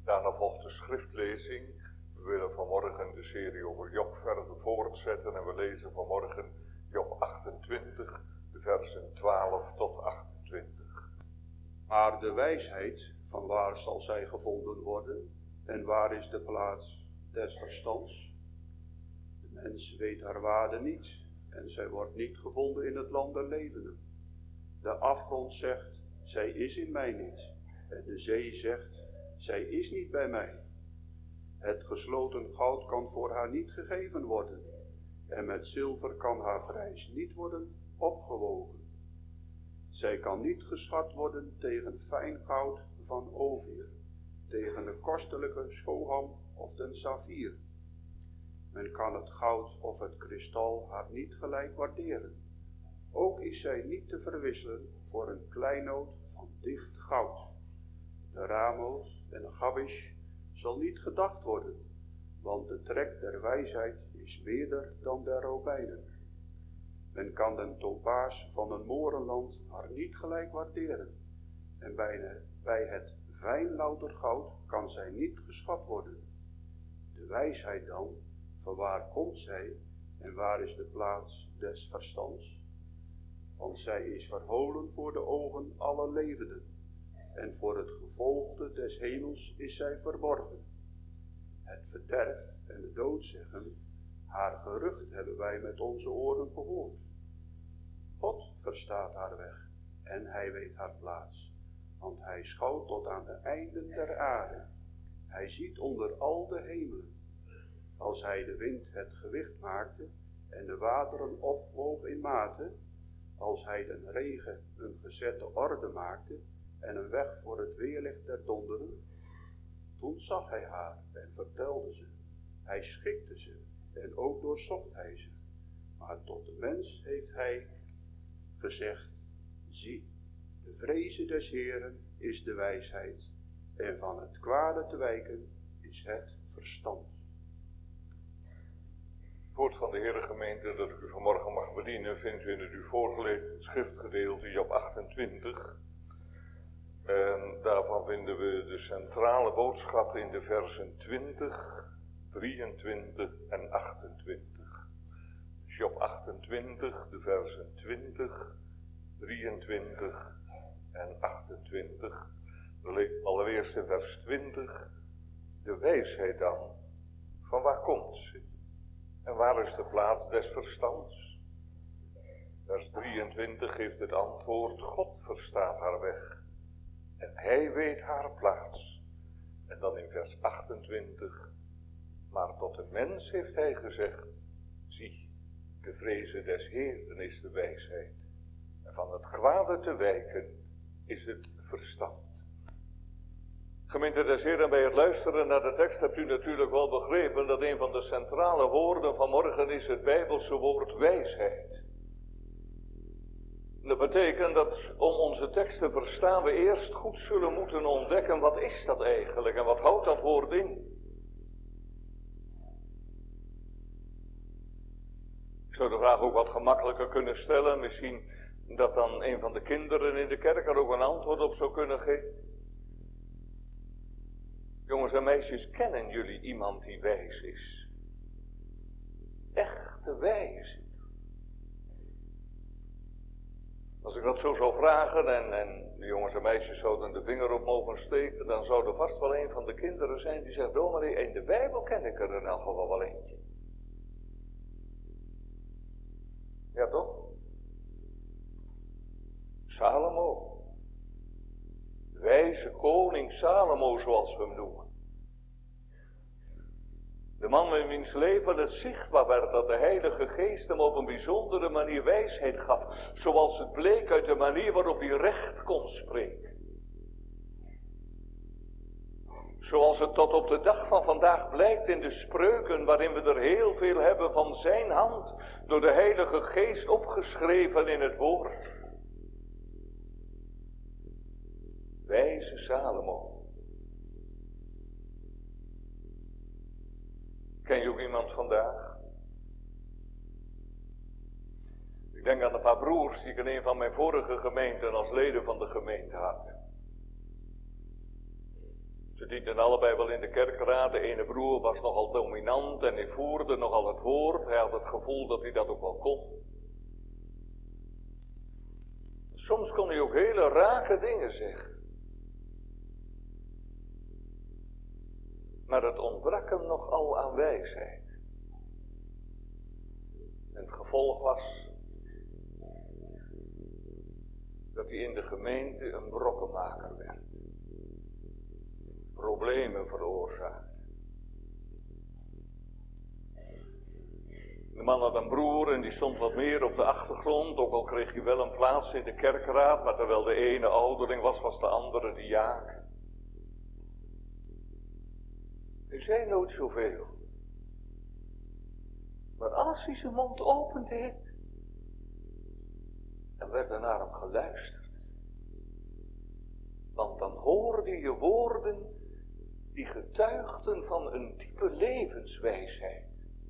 Daarna volgt de schriftlezing. We willen vanmorgen de serie over Job verder voortzetten en we lezen vanmorgen Job 28, de versen 12 tot 28. Maar de wijsheid, van waar zal zij gevonden worden en waar is de plaats des verstands? De mens weet haar waarde niet en zij wordt niet gevonden in het land der levenden. De afgrond zegt, zij is in mij niet. En de zee zegt, zij is niet bij mij. Het gesloten goud kan voor haar niet gegeven worden. En met zilver kan haar prijs niet worden opgewogen. Zij kan niet geschat worden tegen fijn goud van Ophir, tegen de kostelijke schoham of den saffier. Men kan het goud of het kristal haar niet gelijk waarderen. Ook is zij niet te verwisselen voor een kleinood van dicht goud. De ramoot en de gabish zal niet gedacht worden, want de trek der wijsheid is meerder dan der robijnen. Men kan den topaas van een morenland haar niet gelijk waarderen, en bij het fijn louter goud kan zij niet geschat worden. De wijsheid dan, van waar komt zij en waar is de plaats des verstands? Want zij is verholen voor de ogen aller levenden, en voor het gevolgde des hemels is zij verborgen. Het verderf en de dood zeggen, haar gerucht hebben wij met onze oren gehoord. God verstaat haar weg en hij weet haar plaats, want hij schouwt tot aan de einden der aarde. Hij ziet onder al de hemelen. Als hij de wind het gewicht maakte en de wateren opwoog in mate, als hij den regen een gezette orde maakte en een weg voor het weerlicht der donderen, toen zag hij haar en vertelde ze. Hij schikte ze en ook doorzocht hij ze. Maar tot de mens heeft hij gezegd, zie, de vreze des Heeren is de wijsheid en van het kwade te wijken is het verstand. Het woord van de Heere gemeente dat ik u vanmorgen mag bedienen vindt u in het u voorgelezen schriftgedeelte Job 28. En daarvan vinden we de centrale boodschap in de versen 20, 23 en 28. Dus Job 28, de versen 20, 23 en 28. We lezen allereerst in vers 20. De wijsheid dan, van waar komt ze? En waar is de plaats des verstands? Vers 23 geeft het antwoord, God verstaat haar weg. En hij weet haar plaats. En dan in vers 28. Maar tot de mens heeft hij gezegd, zie, de vreze des Heeren is de wijsheid. En van het kwade te wijken is het verstand. Gemeente des Heeren, bij het luisteren naar de tekst hebt u natuurlijk wel begrepen dat een van de centrale woorden van morgen is het Bijbelse woord wijsheid. Dat betekent dat om onze tekst te verstaan we eerst goed zullen moeten ontdekken wat is dat eigenlijk en wat houdt dat woord in. Ik zou de vraag ook wat gemakkelijker kunnen stellen, misschien dat dan een van de kinderen in de kerk er ook een antwoord op zou kunnen geven. Jongens en meisjes, kennen jullie iemand die wijs is? Echte wijs. Als ik dat zo zou vragen en de jongens en meisjes zouden de vinger op mogen steken, dan zou er vast wel een van de kinderen zijn die zegt, dominee, in de Bijbel ken ik er in elk geval wel eentje. Ja toch? Salomo. Wijze koning Salomo, zoals we hem noemen. De man in wiens leven het zichtbaar werd dat de Heilige Geest hem op een bijzondere manier wijsheid gaf, zoals het bleek uit de manier waarop hij recht kon spreken. Zoals het tot op de dag van vandaag blijkt in de spreuken, waarin we er heel veel hebben van zijn hand, door de Heilige Geest opgeschreven in het woord. Wijze Salomo. Ken je ook iemand vandaag? Ik denk aan een paar broers die ik in een van mijn vorige gemeenten als leden van de gemeente had. Ze dienden allebei wel in de kerkraad. De ene broer was nogal dominant en hij voerde nogal het woord. Hij had het gevoel dat hij dat ook wel kon. Soms kon hij ook hele rake dingen zeggen. Maar het ontbrak hem nogal aan wijsheid. En het gevolg was dat hij in de gemeente een brokkenmaker werd. Problemen veroorzaakt. De man had een broer en die stond wat meer op de achtergrond, ook al kreeg hij wel een plaats in de kerkraad, maar terwijl de ene ouderling was, was de andere diaken. Hij zei nooit zoveel. Maar als hij zijn mond opende, dan werd er naar hem geluisterd. Want dan hoorde je woorden die getuigden van een diepe levenswijsheid.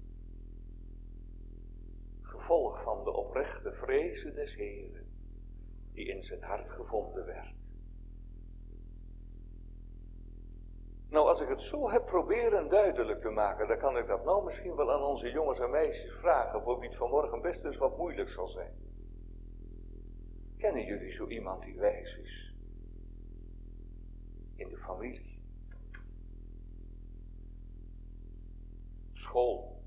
Gevolg van de oprechte vrezen des Heeren, die in zijn hart gevonden werd. Nou, als ik het zo heb proberen duidelijk te maken, dan kan ik dat nou misschien wel aan onze jongens en meisjes vragen, voor wie het vanmorgen best eens wat moeilijk zal zijn. Kennen jullie zo iemand die wijs is? In de familie. School.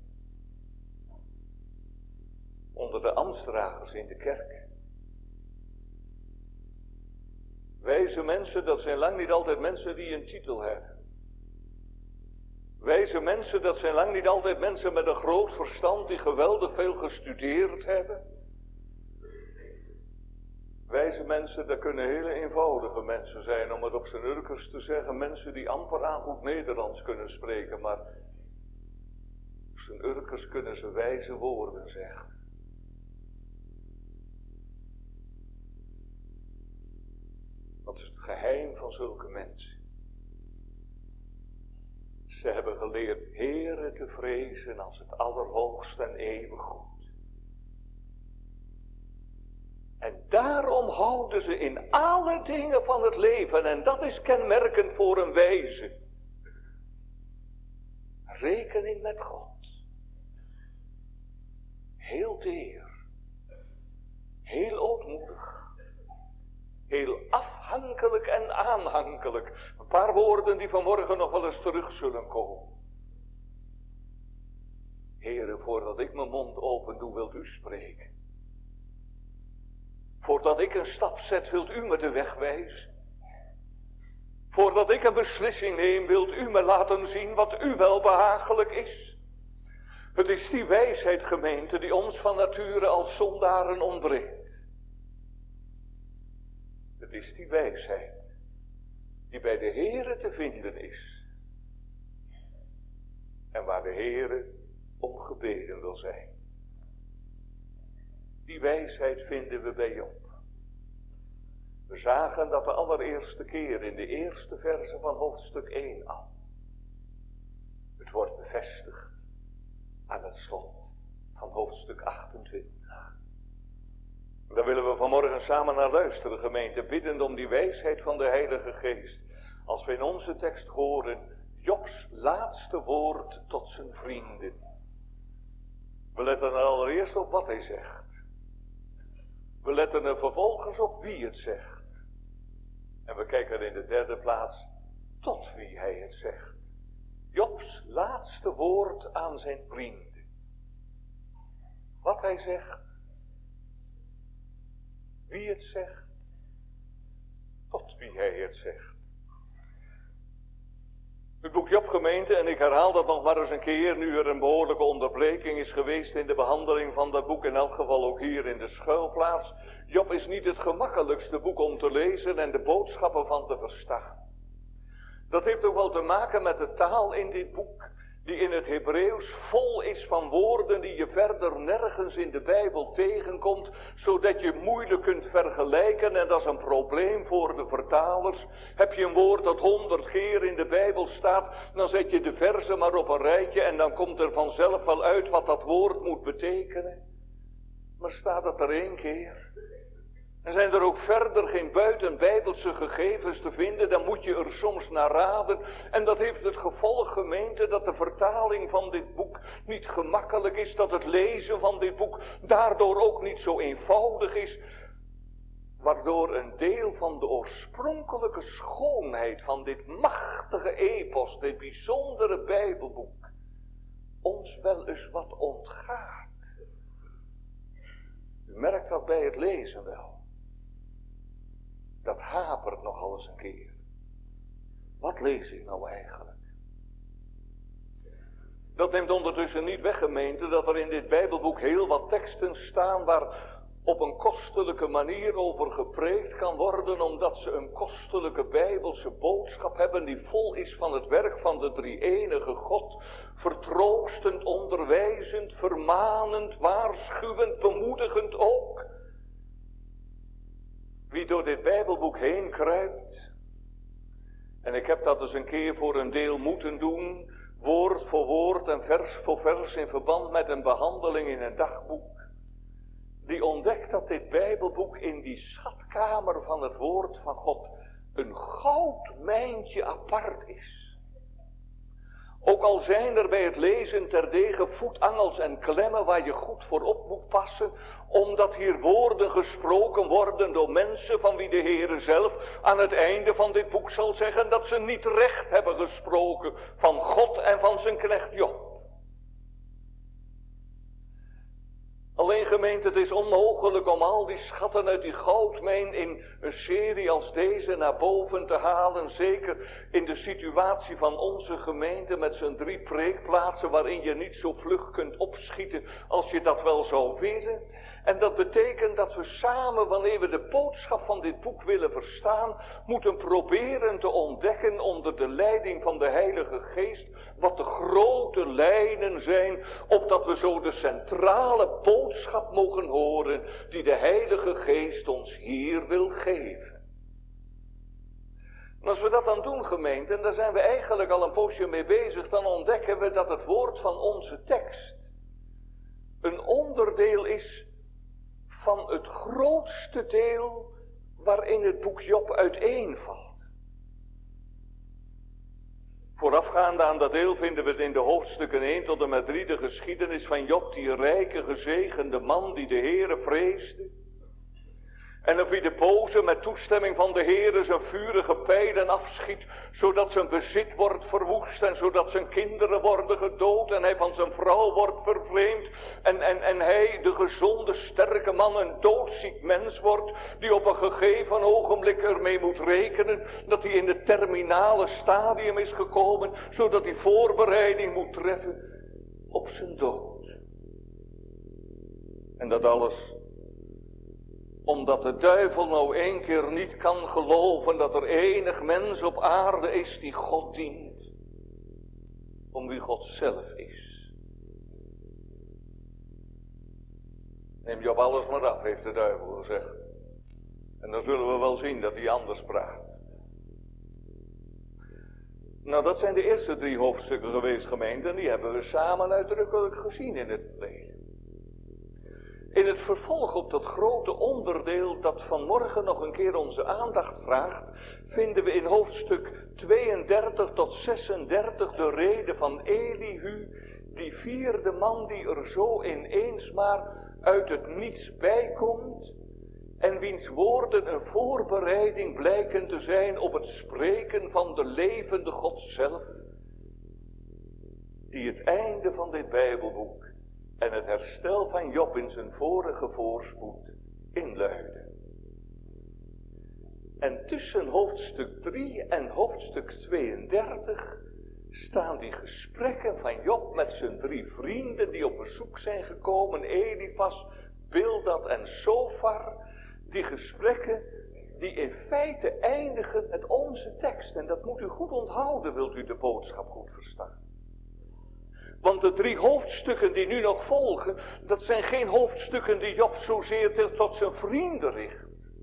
Onder de ambtsdragers in de kerk. Wijze mensen, dat zijn lang niet altijd mensen die een titel hebben. Wijze mensen, dat zijn lang niet altijd mensen met een groot verstand die geweldig veel gestudeerd hebben. Wijze mensen, dat kunnen hele eenvoudige mensen zijn, om het op zijn Urkers te zeggen. Mensen die amper aan goed Nederlands kunnen spreken, maar op zijn Urkers kunnen ze wijze woorden zeggen. Wat is het geheim van zulke mensen? Ze hebben geleerd Heere te vrezen als het allerhoogst en eeuwig goed. En daarom houden ze in alle dingen van het leven, en dat is kenmerkend voor een wijze, rekening met God. Heel teer, heel ootmoedig, heel afhankelijk en aanhankelijk. Een paar woorden die vanmorgen nog wel eens terug zullen komen. Heere, voordat ik mijn mond open doe, wilt u spreken. Voordat ik een stap zet, wilt u me de weg wijzen. Voordat ik een beslissing neem, wilt u me laten zien wat u wel behagelijk is. Het is die wijsheid, gemeente, die ons van nature als zondaren ontbreekt. Het is die wijsheid die bij de Heere te vinden is. En waar de Heere om gebeden wil zijn. Die wijsheid vinden we bij Job. We zagen dat de allereerste keer in de eerste verse van hoofdstuk 1 al. Het wordt bevestigd aan het slot van hoofdstuk 28. Daar willen we vanmorgen samen naar luisteren, gemeente, biddend om die wijsheid van de Heilige Geest. Als we in onze tekst horen Jobs laatste woord tot zijn vrienden. We letten er allereerst op wat hij zegt. We letten er vervolgens op wie het zegt. En we kijken in de derde plaats tot wie hij het zegt. Jobs laatste woord aan zijn vrienden. Wat hij zegt. Wie het zegt. Tot wie hij het zegt. Het boek Job, gemeente, en ik herhaal dat nog maar eens een keer, nu er een behoorlijke onderbreking is geweest in de behandeling van dat boek, in elk geval ook hier in de schuilplaats. Job is niet het gemakkelijkste boek om te lezen en de boodschappen van te verstaan. Dat heeft ook wel te maken met de taal in dit boek, die in het Hebreeuws vol is van woorden die je verder nergens in de Bijbel tegenkomt, zodat je moeilijk kunt vergelijken, en dat is een probleem voor de vertalers. Heb je een woord dat 100 keer in de Bijbel staat, dan zet je de verzen maar op een rijtje en dan komt er vanzelf wel uit wat dat woord moet betekenen. Maar staat het er 1 keer, En zijn er ook verder geen buitenbijbelse gegevens te vinden, dan moet je er soms naar raden. En dat heeft het gevolg, gemeente, dat de vertaling van dit boek niet gemakkelijk is. Dat het lezen van dit boek daardoor ook niet zo eenvoudig is. Waardoor een deel van de oorspronkelijke schoonheid van dit machtige epos, dit bijzondere Bijbelboek, ons wel eens wat ontgaat. U merkt dat bij het lezen wel. Dat hapert nogal eens een keer. Wat lees ik nou eigenlijk? Dat neemt ondertussen niet weg, gemeente, dat er in dit Bijbelboek heel wat teksten staan waar op een kostelijke manier over gepreekt kan worden, omdat ze een kostelijke Bijbelse boodschap hebben die vol is van het werk van de drie-enige God, vertroostend, onderwijzend, vermanend, waarschuwend, bemoedigend ook. Wie door dit Bijbelboek heen kruipt, en ik heb dat eens een keer voor een deel moeten doen, woord voor woord en vers voor vers in verband met een behandeling in een dagboek, die ontdekt dat dit Bijbelboek in die schatkamer van het woord van God een goudmijntje apart is. Ook al zijn er bij het lezen terdege voetangels en klemmen waar je goed voor op moet passen, omdat hier woorden gesproken worden door mensen van wie de Heere zelf aan het einde van dit boek zal zeggen dat ze niet recht hebben gesproken van God en van zijn knecht Job. Alleen gemeente, het is onmogelijk om al die schatten uit die goudmijn in een serie als deze naar boven te halen. Zeker in de situatie van onze gemeente met zijn 3 preekplaatsen waarin je niet zo vlug kunt opschieten als je dat wel zou willen. En dat betekent dat we samen, wanneer we de boodschap van dit boek willen verstaan, moeten proberen te ontdekken onder de leiding van de Heilige Geest wat de grote lijnen zijn, opdat we zo de centrale boodschap mogen horen die de Heilige Geest ons hier wil geven. En als we dat dan doen, gemeente, en daar zijn we eigenlijk al een poosje mee bezig, dan ontdekken we dat het woord van onze tekst een onderdeel is van het grootste deel waarin het boek Job uiteenvalt. Voorafgaande aan dat deel vinden we het in de hoofdstukken 1 tot en met 3 de geschiedenis van Job, die rijke, gezegende man die de Heere vreesde. En op wie de boze met toestemming van de Heere zijn vurige pijlen afschiet, zodat zijn bezit wordt verwoest en zodat zijn kinderen worden gedood en hij van zijn vrouw wordt vervreemd. En hij, de gezonde, sterke man, een doodziek mens wordt, die op een gegeven ogenblik ermee moet rekenen dat hij in het terminale stadium is gekomen, zodat hij voorbereiding moet treffen op zijn dood. En dat alles omdat de duivel nou 1 keer niet kan geloven dat er enig mens op aarde is die God dient. Om wie God zelf is. Neem Job alles maar af, heeft de duivel gezegd. En dan zullen we wel zien dat hij anders praat. Nou, dat zijn de eerste 3 hoofdstukken geweest, gemeente. En die hebben we samen uitdrukkelijk gezien in het verleden. In het vervolg op dat grote onderdeel dat vanmorgen nog een keer onze aandacht vraagt, vinden we in hoofdstuk 32 tot 36 de rede van Elihu, die 4e man die er zo ineens maar uit het niets bij komt en wiens woorden een voorbereiding blijken te zijn op het spreken van de levende God zelf, die het einde van dit Bijbelboek en het herstel van Job in zijn vorige voorspoed inluiden. En tussen hoofdstuk 3 en hoofdstuk 32 staan die gesprekken van Job met zijn 3 vrienden die op bezoek zijn gekomen, Elifas, Bildad en Sofar. Die gesprekken die in feite eindigen met onze tekst. En dat moet u goed onthouden, wilt u de boodschap goed verstaan. Want de 3 hoofdstukken die nu nog volgen, dat zijn geen hoofdstukken die Job zozeer tot zijn vrienden richt.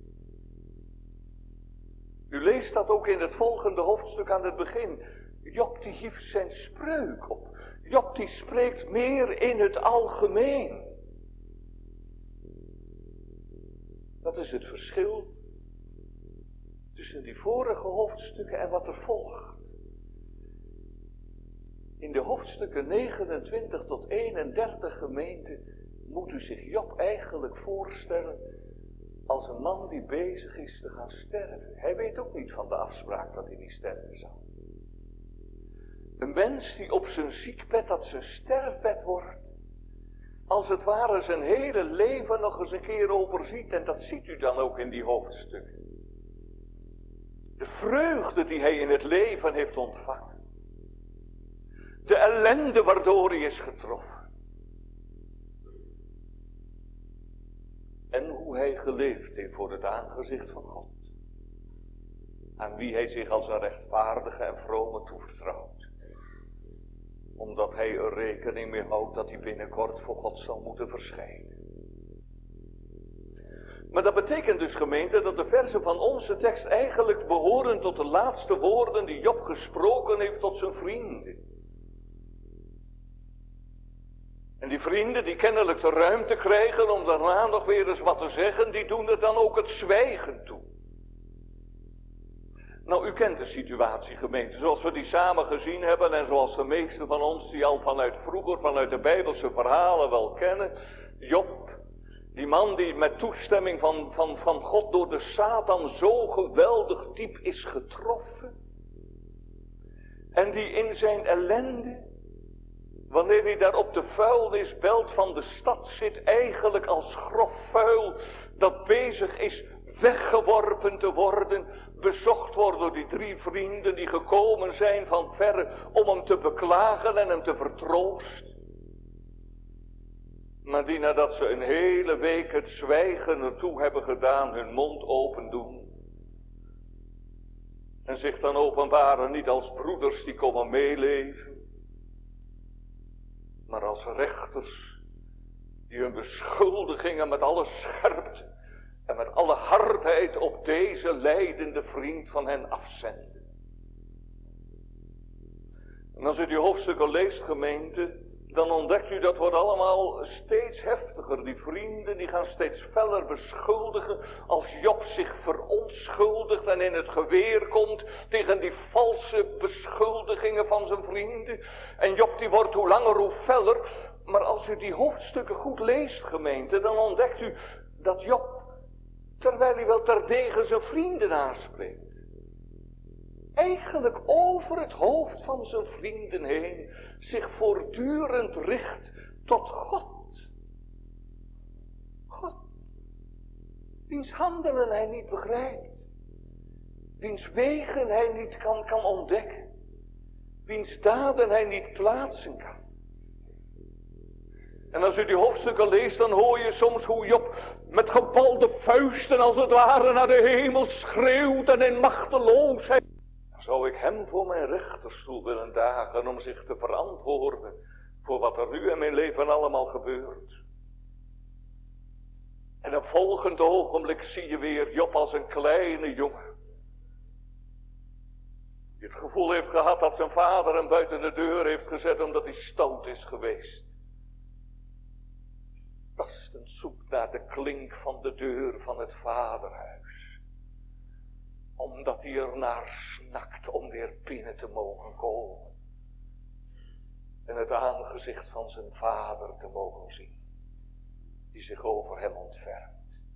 U leest dat ook in het volgende hoofdstuk aan het begin. Job die hief zijn spreuk op. Job die spreekt meer in het algemeen. Dat is het verschil tussen die vorige hoofdstukken en wat er volgt. In de hoofdstukken 29 tot 31 gemeente moet u zich Job eigenlijk voorstellen als een man die bezig is te gaan sterven. Hij weet ook niet van de afspraak dat hij niet sterven zal. Een mens die op zijn ziekbed, dat zijn sterfbed wordt, als het ware zijn hele leven nog eens een keer overziet. En dat ziet u dan ook in die hoofdstukken. De vreugde die hij in het leven heeft ontvangen. De ellende waardoor hij is getroffen. En hoe hij geleefd heeft voor het aangezicht van God. Aan wie hij zich als een rechtvaardige en vrome toevertrouwt. Omdat hij er rekening mee houdt dat hij binnenkort voor God zal moeten verschijnen. Maar dat betekent dus, gemeente, dat de versen van onze tekst eigenlijk behoren tot de laatste woorden die Job gesproken heeft tot zijn vrienden. En die vrienden die kennelijk de ruimte krijgen om daarna nog weer eens wat te zeggen, die doen er dan ook het zwijgen toe. Nou, u kent de situatie, gemeente, zoals we die samen gezien hebben en zoals de meesten van ons die al vanuit vroeger, vanuit de Bijbelse verhalen wel kennen. Job, die man die met toestemming van God door de Satan zo geweldig diep is getroffen. En die in zijn ellende, wanneer hij daar op de vuilnisbelt van de stad zit, eigenlijk als grof vuil dat bezig is weggeworpen te worden, bezocht wordt door die 3 vrienden die gekomen zijn van verre om hem te beklagen en hem te vertroosten. Maar die nadat ze een hele week het zwijgen ertoe hebben gedaan, hun mond open doen. En zich dan openbaren niet als broeders die komen meeleven, maar als rechters die hun beschuldigingen met alle scherpte en met alle hardheid op deze lijdende vriend van hen afzenden. En als u die hoofdstukken leest, gemeente, dan ontdekt u dat wordt allemaal steeds heftiger. Die vrienden die gaan steeds feller beschuldigen als Job zich verontschuldigt en in het geweer komt tegen die valse beschuldigingen van zijn vrienden. En Job die wordt hoe langer hoe feller. Maar als u die hoofdstukken goed leest, gemeente, dan ontdekt u dat Job, terwijl hij wel terdege zijn vrienden aanspreekt, eigenlijk over het hoofd van zijn vrienden heen zich voortdurend richt tot God. God, wiens handelen hij niet begrijpt, wiens wegen hij niet kan ontdekken, wiens daden hij niet plaatsen kan. En als u die hoofdstukken leest, dan hoor je soms hoe Job met gebalde vuisten als het ware naar de hemel schreeuwt en in machteloosheid. Dan zou ik hem voor mijn rechterstoel willen dagen om zich te verantwoorden voor wat er nu in mijn leven allemaal gebeurt. En een volgend ogenblik zie je weer Job als een kleine jongen. Die het gevoel heeft gehad dat zijn vader hem buiten de deur heeft gezet omdat hij stout is geweest. Tastend zoekt naar de klink van de deur van het vaderhuis. Omdat hij ernaar snakt om weer binnen te mogen komen. En het aangezicht van zijn vader te mogen zien. Die zich over hem ontfermt.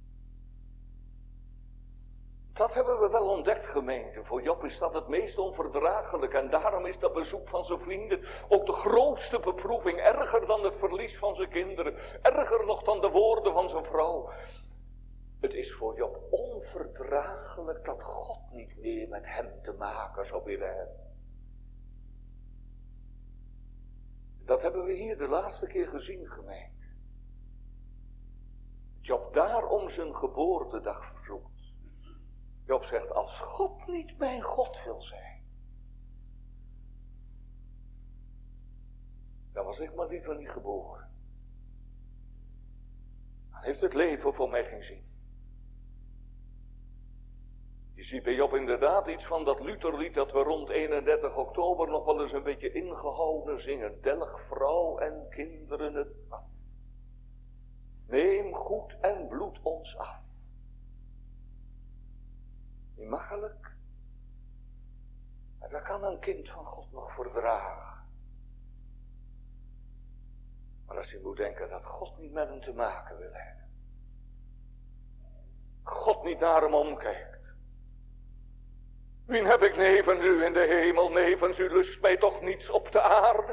Dat hebben we wel ontdekt, gemeente. Voor Job is dat het meest onverdraaglijk. En daarom is dat bezoek van zijn vrienden ook de grootste beproeving. Erger dan het verlies van zijn kinderen. Erger nog dan de woorden van zijn vrouw. Het is voor Job onverdraaglijk dat God niet meer met hem te maken zou willen hebben. Dat hebben we hier de laatste keer gezien, gemeente. Job daarom zijn geboortedag vervloekt. Job zegt, als God niet mijn God wil zijn, dan was ik maar liever niet geboren. Dan heeft het leven voor mij geen zin. Je ziet bij Job inderdaad iets van dat Lutherlied dat we rond 31 oktober nog wel eens een beetje ingehouden zingen. Delg vrouw en kinderen het af. Neem goed en bloed ons af. Niet makkelijk. Maar dat kan een kind van God nog verdragen. Maar als je moet denken dat God niet met hem te maken wil hebben. God niet naar hem omkijkt. Wien heb ik nevens u in de hemel, nevens u lust mij toch niets op de aarde?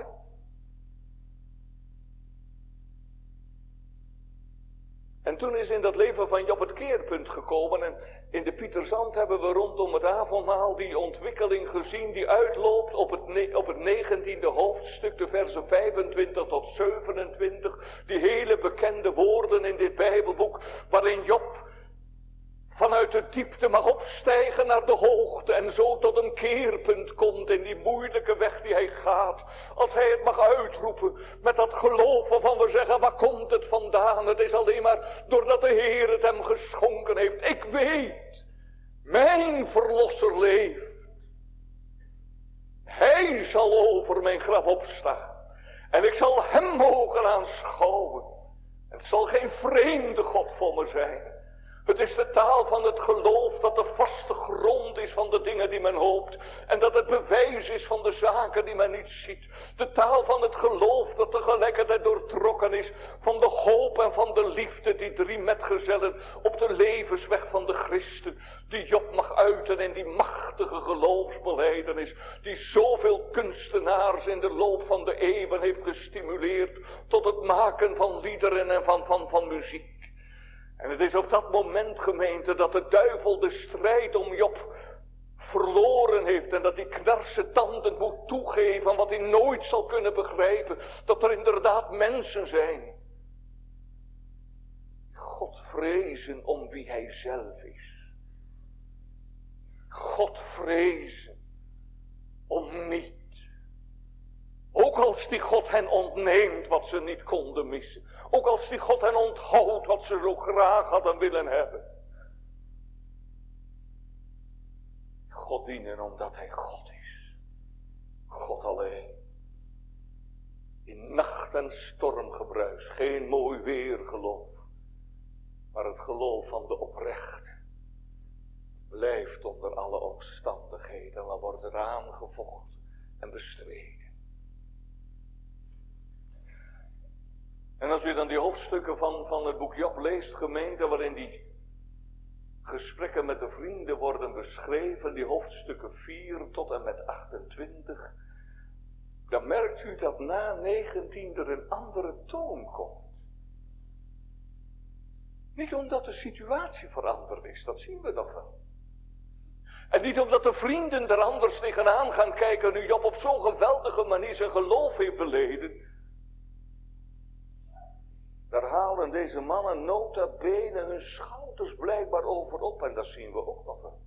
En toen is in dat leven van Job het keerpunt gekomen en in de Pieterzand hebben we rondom het avondmaal die ontwikkeling gezien die uitloopt op het 19e hoofdstuk, de versen 25 tot 27, die hele bekende woorden in dit Bijbelboek waarin Job vanuit de diepte mag opstijgen naar de hoogte en zo tot een keerpunt komt in die moeilijke weg die hij gaat. Als hij het mag uitroepen met dat geloof waarvan we zeggen, waar komt het vandaan? Het is alleen maar doordat de Heer het hem geschonken heeft. Ik weet, mijn verlosser leeft. Hij zal over mijn graf opstaan. En ik zal hem mogen aanschouwen. Het zal geen vreemde God voor me zijn. Het is de taal van het geloof dat de vaste grond is van de dingen die men hoopt. En dat het bewijs is van de zaken die men niet ziet. De taal van het geloof dat tegelijkertijd doortrokken is van de hoop en van de liefde. Die drie metgezellen op de levensweg van de christen. Die Job mag uiten in die machtige geloofsbelijdenis. Die zoveel kunstenaars in de loop van de eeuwen heeft gestimuleerd. Tot het maken van liederen en van muziek. En het is op dat moment, gemeente, dat de duivel de strijd om Job verloren heeft. En dat hij knarsetandend moet toegeven wat hij nooit zal kunnen begrijpen. Dat er inderdaad mensen zijn. God vrezen om wie hij zelf is. God vrezen om niet. Ook als die God hen ontneemt wat ze niet konden missen. Ook als die God hen onthoudt wat ze zo graag hadden willen hebben. God dienen omdat hij God is. God alleen. In nacht en stormgebruis. Geen mooi weergeloof. Maar het geloof van de oprechte. Blijft onder alle omstandigheden. En dan wordt er aangevochten en bestreden. En als u dan die hoofdstukken van het boek Job leest, gemeente, waarin die gesprekken met de vrienden worden beschreven, die hoofdstukken 4 tot en met 28, dan merkt u dat na 19 er een andere toon komt. Niet omdat de situatie veranderd is, dat zien we nog wel. En niet omdat de vrienden er anders tegenaan gaan kijken nu Job op zo'n geweldige manier zijn geloof heeft beleden. Daar halen deze mannen nota bene hun schouders blijkbaar over op en dat zien we ook nog wel.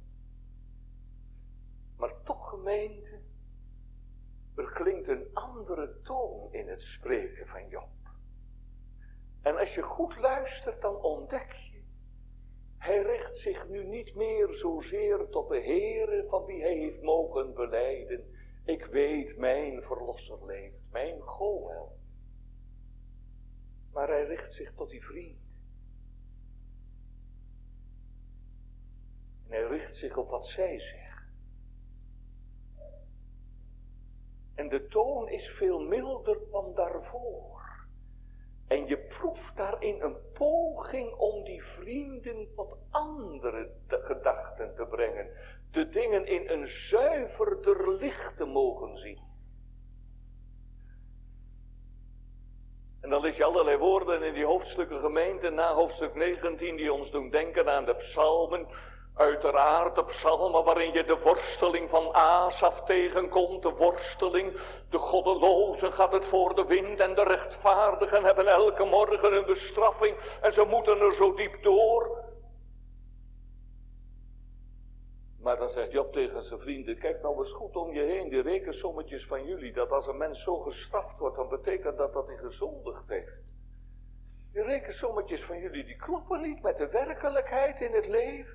Maar toch, gemeente, er klinkt een andere toon in het spreken van Job. En als je goed luistert, dan ontdek je, hij richt zich nu niet meer zozeer tot de Heere van wie hij heeft mogen belijden. Ik weet, mijn verlosser leeft, mijn Goël. Maar hij richt zich tot die vriend. En hij richt zich op wat zij zegt. En de toon is veel milder dan daarvoor. En je proeft daarin een poging om die vrienden tot andere gedachten te brengen. De dingen in een zuiverder licht te mogen zien. En dan lees je allerlei woorden in die hoofdstukken gemeente, na hoofdstuk 19, die ons doen denken aan de psalmen. Uiteraard de psalmen waarin je de worsteling van Asaf tegenkomt, de worsteling. De goddelozen gaat het voor de wind en de rechtvaardigen hebben elke morgen een bestraffing en ze moeten er zo diep door. Maar dan zegt Job tegen zijn vrienden, kijk nou eens goed om je heen, die rekensommetjes van jullie, dat als een mens zo gestraft wordt, dan betekent dat hij gezondigd heeft. Die rekensommetjes van jullie, die kloppen niet met de werkelijkheid in het leven.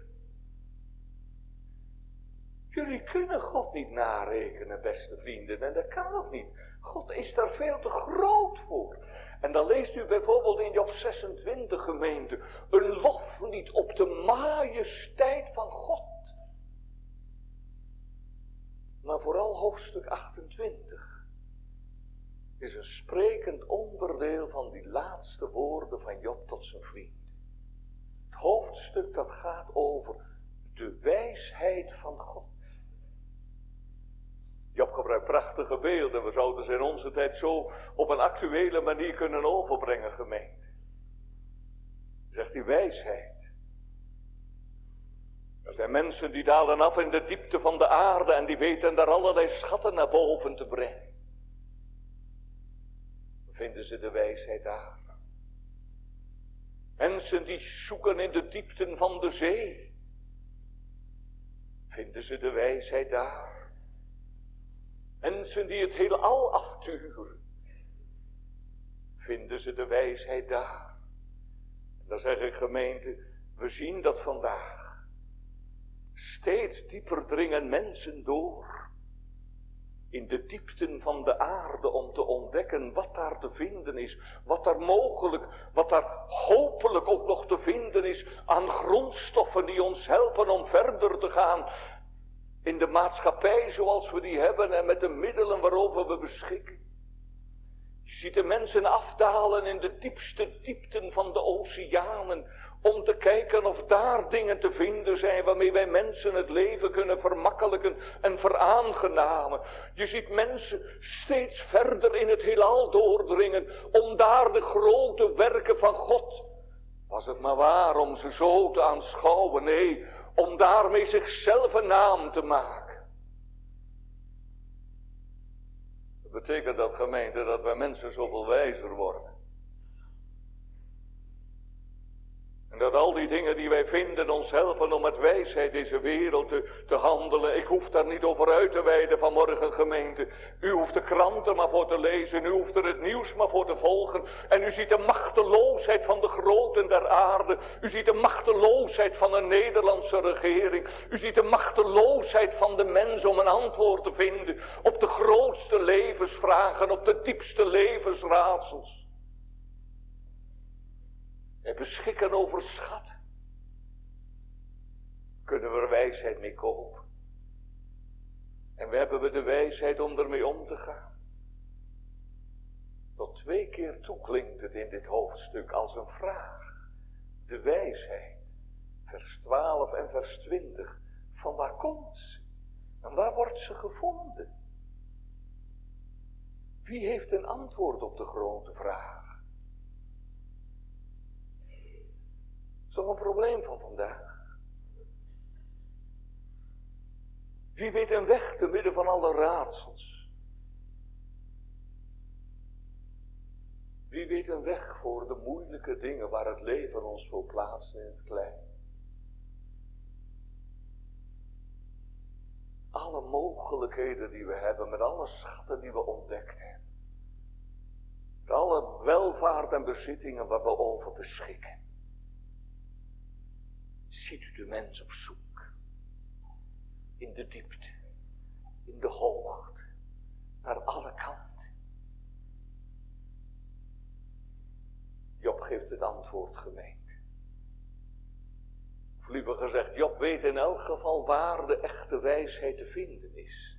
Jullie kunnen God niet narekenen, beste vrienden, en dat kan ook niet. God is daar veel te groot voor. En dan leest u bijvoorbeeld in Job 26, gemeente, een loflied op de majesteit van God. Maar vooral hoofdstuk 28 is een sprekend onderdeel van die laatste woorden van Job tot zijn vriend. Het hoofdstuk dat gaat over de wijsheid van God. Job gebruikt prachtige beelden. We zouden ze in onze tijd zo op een actuele manier kunnen overbrengen, gemeente. Zegt die wijsheid. Er zijn mensen die dalen af in de diepte van de aarde en die weten daar allerlei schatten naar boven te brengen. Vinden ze de wijsheid daar? Mensen die zoeken in de diepten van de zee. Vinden ze de wijsheid daar? Mensen die het heelal afturen. Vinden ze de wijsheid daar? En dan zeg ik, gemeente, we zien dat vandaag. Steeds dieper dringen mensen door. In de diepten van de aarde om te ontdekken wat daar te vinden is. Wat daar mogelijk, wat daar hopelijk ook nog te vinden is aan grondstoffen die ons helpen om verder te gaan. In de maatschappij zoals we die hebben en met de middelen waarover we beschikken. Je ziet de mensen afdalen in de diepste diepten van de oceanen. Om te kijken of daar dingen te vinden zijn waarmee wij mensen het leven kunnen vermakkelijken en veraangenamen. Je ziet mensen steeds verder in het heelal doordringen om daar de grote werken van God. Was het maar waar om ze zo te aanschouwen? Nee, om daarmee zichzelf een naam te maken. Dat betekent dat, gemeente, dat wij mensen zoveel wijzer worden. En dat al die dingen die wij vinden ons helpen om met wijsheid deze wereld te handelen. Ik hoef daar niet over uit te wijden vanmorgen, gemeente. U hoeft de kranten maar voor te lezen. U hoeft er het nieuws maar voor te volgen. En u ziet de machteloosheid van de groten der aarde. U ziet de machteloosheid van een Nederlandse regering. U ziet de machteloosheid van de mens om een antwoord te vinden op de grootste levensvragen, op de diepste levensraadsels. En beschikken over schat. Kunnen we er wijsheid mee kopen. En we hebben de wijsheid om ermee om te gaan. Tot 2 keer toe klinkt het in dit hoofdstuk als een vraag. De wijsheid. Vers 12 en vers 20. Van waar komt ze? En waar wordt ze gevonden? Wie heeft een antwoord op de grote vraag? Dat is toch een probleem van vandaag. Wie weet een weg te midden van alle raadsels? Wie weet een weg voor de moeilijke dingen waar het leven ons wil plaatsen in het klein? Alle mogelijkheden die we hebben, met alle schatten die we ontdekt hebben. Met alle welvaart en bezittingen waar we over beschikken. Ziet u de mens op zoek. In de diepte. In de hoogte. Naar alle kanten. Job geeft het antwoord, gemeente. Of liever gezegd, Job weet in elk geval waar de echte wijsheid te vinden is.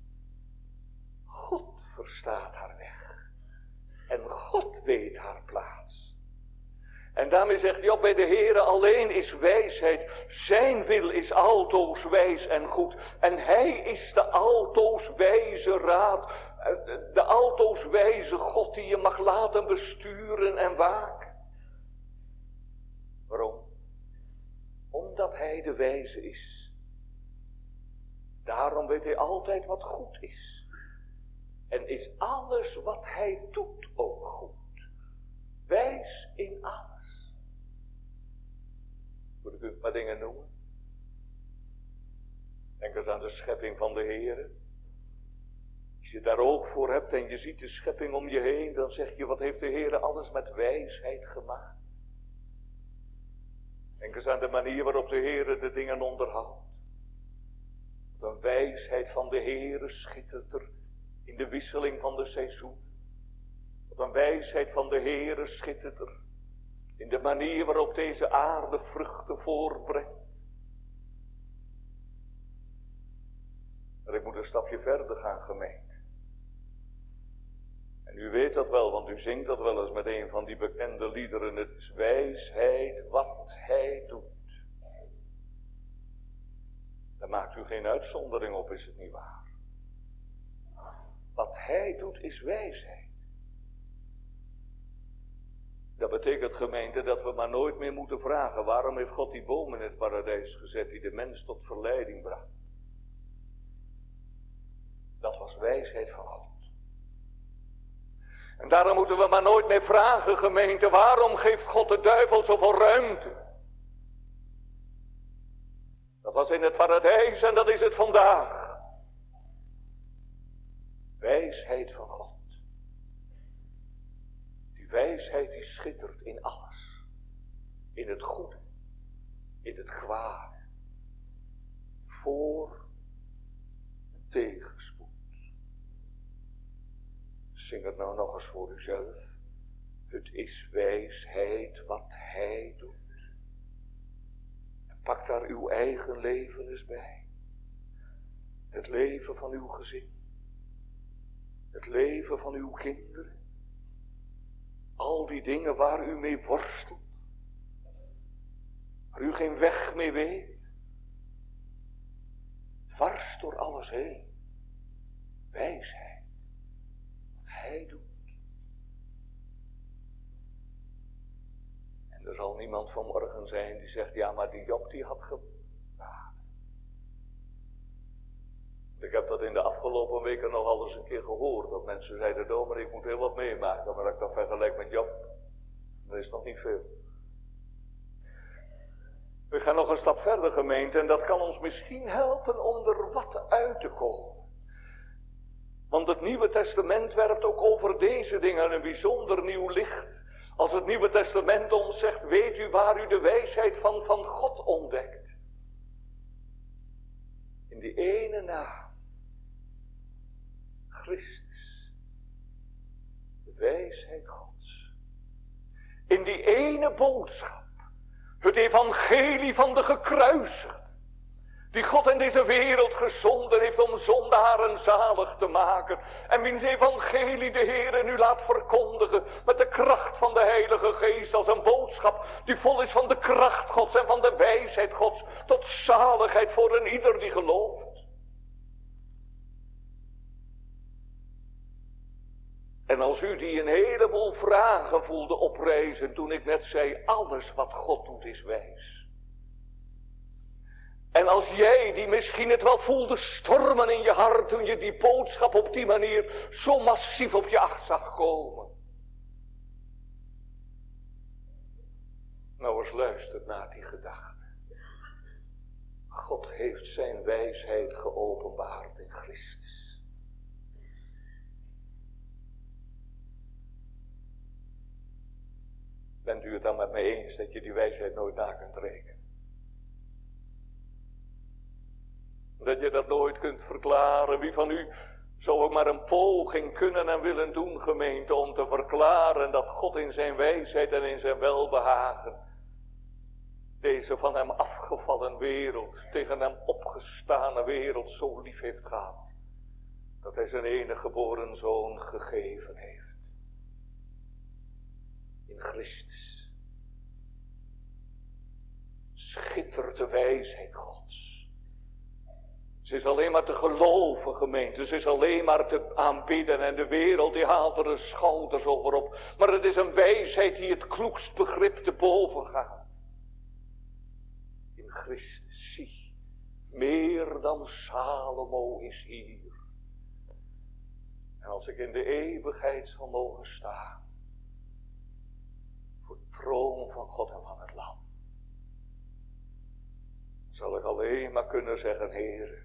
God verstaat haar weg. En God weet haar plaats. En daarmee zegt Job, bij de Heere alleen is wijsheid. Zijn wil is altoos wijs en goed. En hij is de altoos wijze raad. De altoos wijze God die je mag laten besturen en waken. Waarom? Omdat hij de wijze is. Daarom weet hij altijd wat goed is. En is alles wat hij doet ook goed. Wijs in alles. Moet ik u een paar dingen noemen? Denk eens aan de schepping van de Heere. Als je daar oog voor hebt en je ziet de schepping om je heen, dan zeg je, wat heeft de Heere alles met wijsheid gemaakt? Denk eens aan de manier waarop de Heere de dingen onderhoudt. Wat een wijsheid van de Heere schittert er in de wisseling van de seizoen. Wat een wijsheid van de Heere schittert er in de manier waarop deze aarde vruchten voortbrengt. Maar ik moet een een stapje verder gaan, gemeente. En u weet dat wel, want u zingt dat wel eens met een van die bekende liederen. Het is wijsheid wat hij doet. Daar maakt u geen uitzondering op, is het niet waar? Wat hij doet is wijsheid. Dat betekent, gemeente, dat we maar nooit meer moeten vragen: waarom heeft God die boom in het paradijs gezet die de mens tot verleiding bracht? Dat was wijsheid van God. En daarom moeten we maar nooit meer vragen, gemeente: waarom geeft God de duivel zoveel ruimte? Dat was in het paradijs en dat is het vandaag. Wijsheid van God. Die wijsheid die schittert in alles. In het goede. In het kwade. Voor en tegenspoed. Zing het nou nog eens voor uzelf. Het is wijsheid wat hij doet. En pak daar uw eigen leven eens bij. Het leven van uw gezin. Het leven van uw kinderen. Al die dingen waar u mee worstelt. Waar u geen weg mee weet. Dwars door alles heen. Wijsheid. Wat hij doet. En er zal niemand vanmorgen zijn die zegt: ja, maar die Job die had gebaat. Ik heb dat in de afgelopen weken nog al eens een keer gehoord. Dat mensen zeiden: dominee, ik moet heel wat meemaken. Maar als ik dat vergelijk met Job, dan is het nog niet veel. We gaan nog een stap verder, gemeente. En dat kan ons misschien helpen om er wat uit te komen. Want het Nieuwe Testament werpt ook over deze dingen een bijzonder nieuw licht. Als het Nieuwe Testament ons zegt: weet u waar u de wijsheid van God ontdekt? In die ene naam. Christus. De wijsheid Gods. In die ene boodschap. Het evangelie van de gekruisigde. Die God in deze wereld gezonden heeft om zondaren zalig te maken. En wiens evangelie de Heer nu laat verkondigen met de kracht van de Heilige Geest als een boodschap die vol is van de kracht Gods en van de wijsheid Gods tot zaligheid voor een ieder die gelooft. En als u die een heleboel vragen voelde oprijzen toen ik net zei: alles wat God doet is wijs. En als jij die misschien het wel voelde stormen in je hart toen je die boodschap op die manier zo massief op je acht zag komen. Nou eens luistert naar die gedachte. God heeft zijn wijsheid geopenbaard in Christus. Bent u het dan met mij eens dat je die wijsheid nooit na kunt rekenen? Dat je dat nooit kunt verklaren. Wie van u zou ook maar een poging kunnen en willen doen, gemeente, om te verklaren dat God in zijn wijsheid en in zijn welbehagen deze van hem afgevallen wereld, tegen hem opgestane wereld zo lief heeft gehad, dat hij zijn enige geboren zoon gegeven heeft. In Christus schittert de wijsheid Gods. Ze is alleen maar te geloven, gemeente. Ze is alleen maar te aanbidden en de wereld die haalt er de schouders over op. Maar het is een wijsheid die het kloekst begrip te boven gaat. In Christus, zie, meer dan Salomo is hier. En als ik in de eeuwigheid zal mogen staan, voor de troon van God en van het Lam, zal ik alleen maar kunnen zeggen: Heere,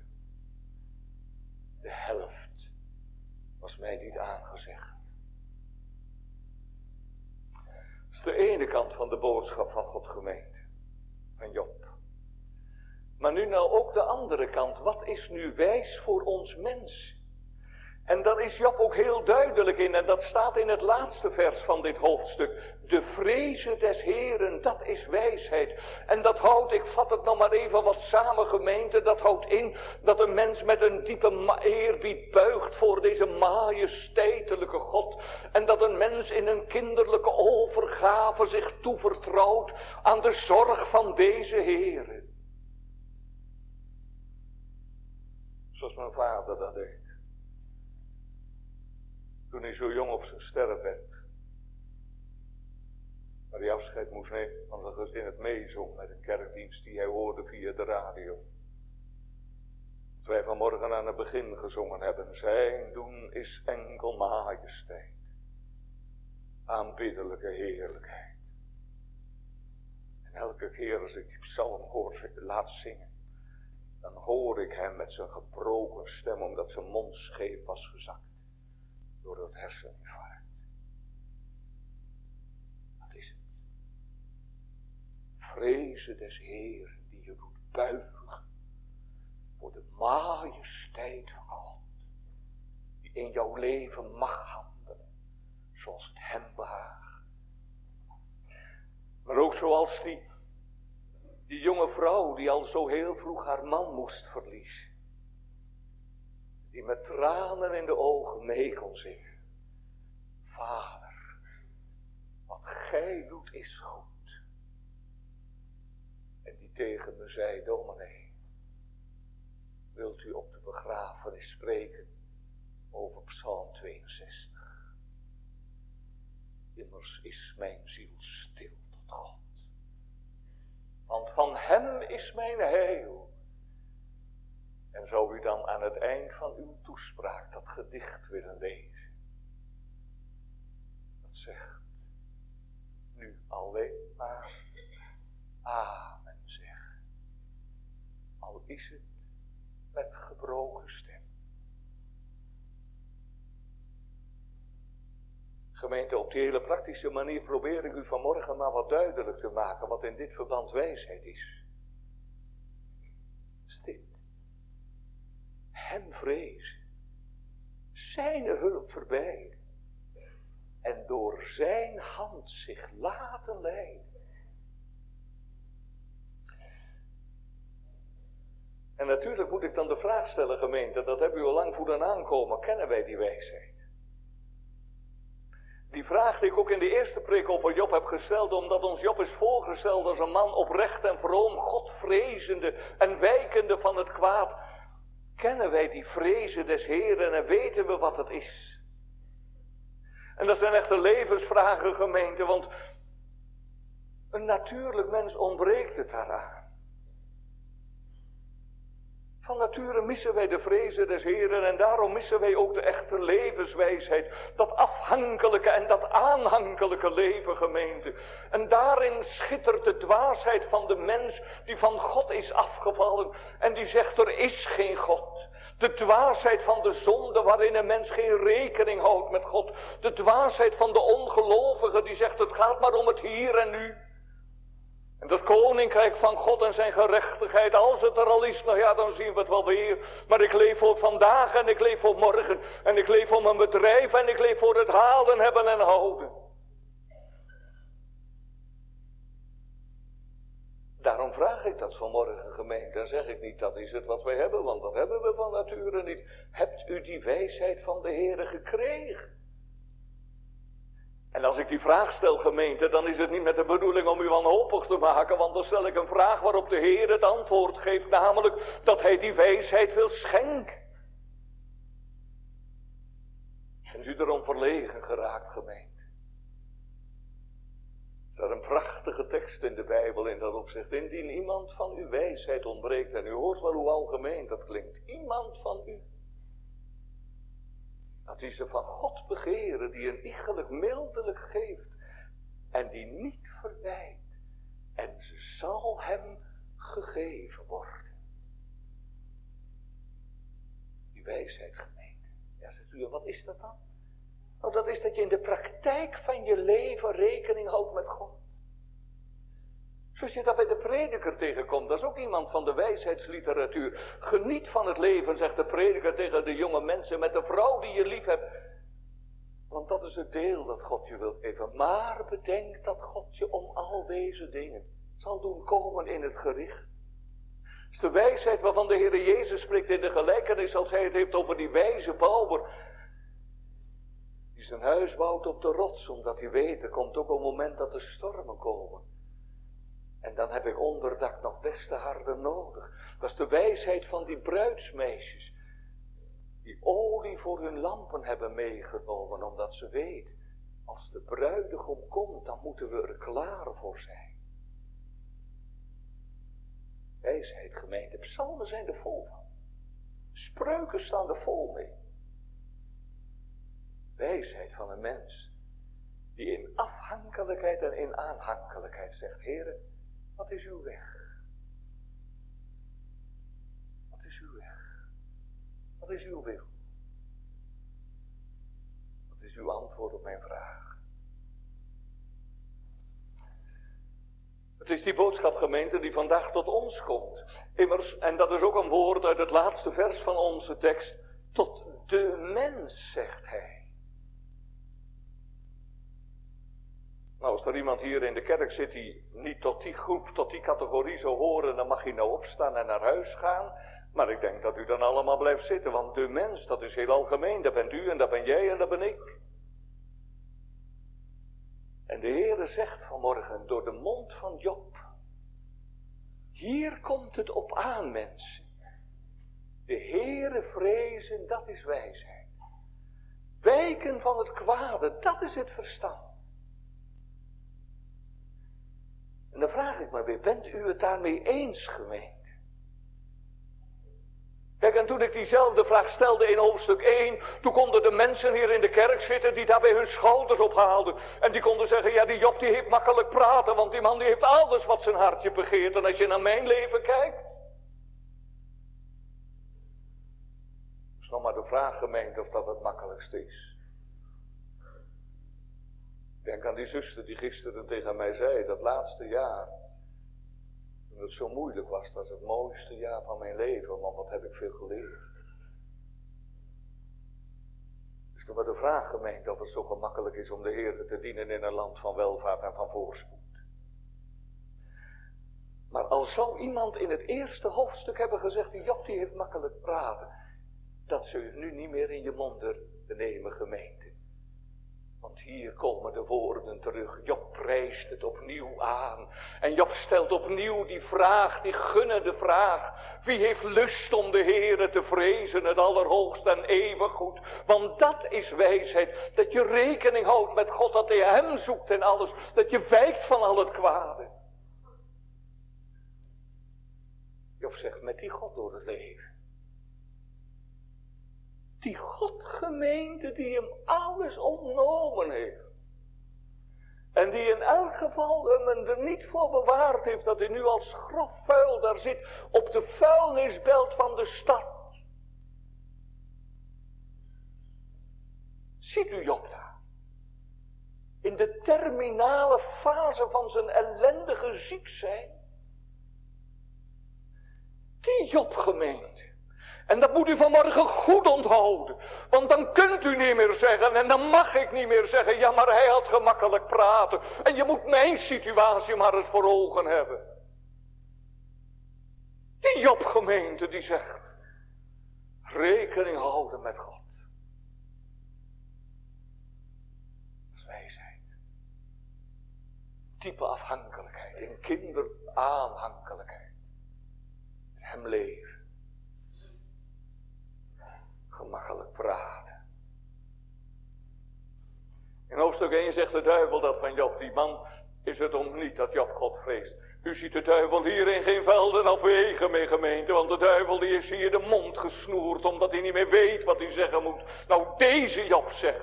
de helft was mij niet aangezegd. Dat is de ene kant van de boodschap van God, gemeente, van Job. Maar nu nou ook de andere kant. Wat is nu wijs voor ons mens? En daar is Job ook heel duidelijk in. En dat staat in het laatste vers van dit hoofdstuk. De vreze des Heeren, dat is wijsheid. En dat houdt, ik vat het nog maar even wat samen gemeente. Dat houdt in dat een mens met een diepe eerbied buigt voor deze majesteitelijke God. En dat een mens in een kinderlijke overgave zich toevertrouwt aan de zorg van deze Heere. Zoals mijn vader dat deed. Toen hij zo jong op zijn sterfbed. Maar die afscheid moest nemen van zijn gezin het meezong met een kerkdienst die hij hoorde via de radio. Dat wij vanmorgen aan het begin gezongen hebben. Zijn doen is enkel majesteit. Aanbiddelijke heerlijkheid. En elke keer als ik die psalm hoor laat zingen. Dan hoor ik hem met zijn gebroken stem omdat zijn mond scheef was gezakt. Door dat herseninfarct. Wat is het? Vreze des Heeren die je doet buigen voor de majesteit van God. Die in jouw leven mag handelen zoals het hem behaagt. Maar ook zoals die jonge vrouw die al zo heel vroeg haar man moest verliezen. Die met tranen in de ogen mee kon zingen. Vader, wat gij doet is goed. En die tegen me zei, dominee, wilt u op de begrafenis spreken over Psalm 62? Immers is mijn ziel stil tot God. Want van hem is mijn heil. En zou u dan aan het eind van uw toespraak dat gedicht willen lezen? Dat zegt, nu alleen maar amen zeg. Al is het met gebroken stem. Gemeente, op die hele praktische manier probeer ik u vanmorgen maar wat duidelijk te maken wat in dit verband wijsheid is. Is dit. Hem vrezen, zijn hulp verbijden en door zijn hand zich laten leiden. En natuurlijk moet ik dan de vraag stellen, gemeente, dat hebben u al lang voelen aankomen, kennen wij die wijsheid? Die vraag die ik ook in de eerste preek over Job heb gesteld, omdat ons Job is voorgesteld als een man oprecht en vroom, Godvrezende en wijkende van het kwaad. Kennen wij die vreze des Heeren en weten we wat het is? En dat zijn echte levensvragen, gemeente, want een natuurlijk mens ontbreekt het daaraan. Van nature missen wij de vreze des Heeren en daarom missen wij ook de echte levenswijsheid. Dat afhankelijke en dat aanhankelijke leven, gemeente. En daarin schittert de dwaasheid van de mens die van God is afgevallen en die zegt er is geen God. De dwaasheid van de zonde waarin een mens geen rekening houdt met God. De dwaasheid van de ongelovige die zegt het gaat maar om het hier en nu. En dat koninkrijk van God en zijn gerechtigheid, als het er al is, nou ja, dan zien we het wel weer. Maar ik leef voor vandaag en ik leef voor morgen. En ik leef voor mijn bedrijf en ik leef voor het halen, hebben en houden. Daarom vraag ik dat vanmorgen, gemeente. En zeg ik niet, dat is het wat wij hebben, want dat hebben we van nature niet. Hebt u die wijsheid van de Heere gekregen? En als ik die vraag stel, gemeente, dan is het niet met de bedoeling om u wanhopig te maken, want dan stel ik een vraag waarop de Heer het antwoord geeft, namelijk dat hij die wijsheid wil schenken. Bent u erom verlegen geraakt, gemeente? Er staat een prachtige tekst in de Bijbel in dat opzicht. Indien iemand van uw wijsheid ontbreekt, en u hoort wel hoe algemeen dat klinkt, iemand van u. Dat die ze van God begeren, die een iegelijk mildelijk geeft en die niet verwijt. En ze zal hem gegeven worden. Die wijsheid, gemeente. Ja, zegt u, wat is dat dan? Nou, dat is dat je in de praktijk van je leven rekening houdt met God. Zoals je dat bij de prediker tegenkomt, dat is ook iemand van de wijsheidsliteratuur. Geniet van het leven, zegt de prediker tegen de jonge mensen, met de vrouw die je lief hebt. Want dat is het deel dat God je wil geven. Maar bedenk dat God je om al deze dingen zal doen komen in het gericht. Het is de wijsheid waarvan de Heer Jezus spreekt in de gelijkenis als hij het heeft over die wijze bouwer. Die zijn huis bouwt op de rots, omdat hij weet, er komt ook een moment dat er stormen komen. En dan heb ik onderdak nog des te harder nodig. Dat is de wijsheid van die bruidsmeisjes. Die olie voor hun lampen hebben meegenomen, omdat ze weet, als de bruidegom komt, dan moeten we er klaar voor zijn. Wijsheid, gemeente, psalmen zijn er vol van. Spreuken staan er vol mee. Wijsheid van een mens, die in afhankelijkheid en in aanhankelijkheid zegt, Heere, wat is uw weg? Wat is uw weg? Wat is uw wil? Wat is uw antwoord op mijn vraag? Het is die boodschap, gemeente, die vandaag tot ons komt. Immers, en dat is ook een woord uit het laatste vers van onze tekst, tot de mens, zegt hij. Nou, als er iemand hier in de kerk zit die niet tot die groep, tot die categorie zou horen, dan mag hij nou opstaan en naar huis gaan. Maar ik denk dat u dan allemaal blijft zitten, want de mens, dat is heel algemeen. Dat bent u en dat ben jij en dat ben ik. En de Heere zegt vanmorgen door de mond van Job, hier komt het op aan, mensen. De Heere vrezen, dat is wijsheid. Wijken van het kwade, dat is het verstand. En dan vraag ik maar weer, bent u het daarmee eens, gemeente? Kijk, en toen ik diezelfde vraag stelde in hoofdstuk 1, toen konden de mensen hier in de kerk zitten die daarbij hun schouders ophaalden. En die konden zeggen, ja, die Job die heeft makkelijk praten, want die man die heeft alles wat zijn hartje begeert. En als je naar mijn leven kijkt, is nog maar de vraag, gemeente, of dat het makkelijkste is. Denk aan die zuster die gisteren tegen mij zei, dat laatste jaar, toen het zo moeilijk was, dat is het mooiste jaar van mijn leven, want wat heb ik veel geleerd. Dus toen was de vraag, gemeente, of het zo gemakkelijk is om de Heer te dienen in een land van welvaart en van voorspoed. Maar al zou iemand in het eerste hoofdstuk hebben gezegd, die Job die heeft makkelijk praten, dat zul je nu niet meer in je mond durven nemen, gemeente. Want hier komen de woorden terug. Job prijst het opnieuw aan. En Job stelt opnieuw die vraag, die gunnende vraag. Wie heeft lust om de Heere te vrezen, het allerhoogste en eeuwig goed? Want dat is wijsheid. Dat je rekening houdt met God, dat je hem zoekt in alles. Dat je wijkt van al het kwade. Job zegt, met die God door het leven. Die Godgemeente die hem alles ontnomen heeft. En die in elk geval hem er niet voor bewaard heeft dat hij nu als grof vuil daar zit op de vuilnisbelt van de stad. Ziet u Job daar? In de terminale fase van zijn ellendige ziek zijn. Die Jobgemeente. En dat moet u vanmorgen goed onthouden. Want dan kunt u niet meer zeggen, en dan mag ik niet meer zeggen, ja maar hij had gemakkelijk praten. En je moet mijn situatie maar eens voor ogen hebben. Die Jobgemeente die zegt, rekening houden met God. Dat is wijsheid. Diepe afhankelijkheid, in kinderaanhankelijkheid. Hem leven. Gemakkelijk praten. In hoofdstuk 1 zegt de duivel dat van Job. Die man is het om niet dat Job God vreest. U ziet de duivel hierin geen velden of wegen mee, gemeente. Want de duivel die is hier de mond gesnoerd. Omdat hij niet meer weet wat hij zeggen moet. Nou, deze Job zegt.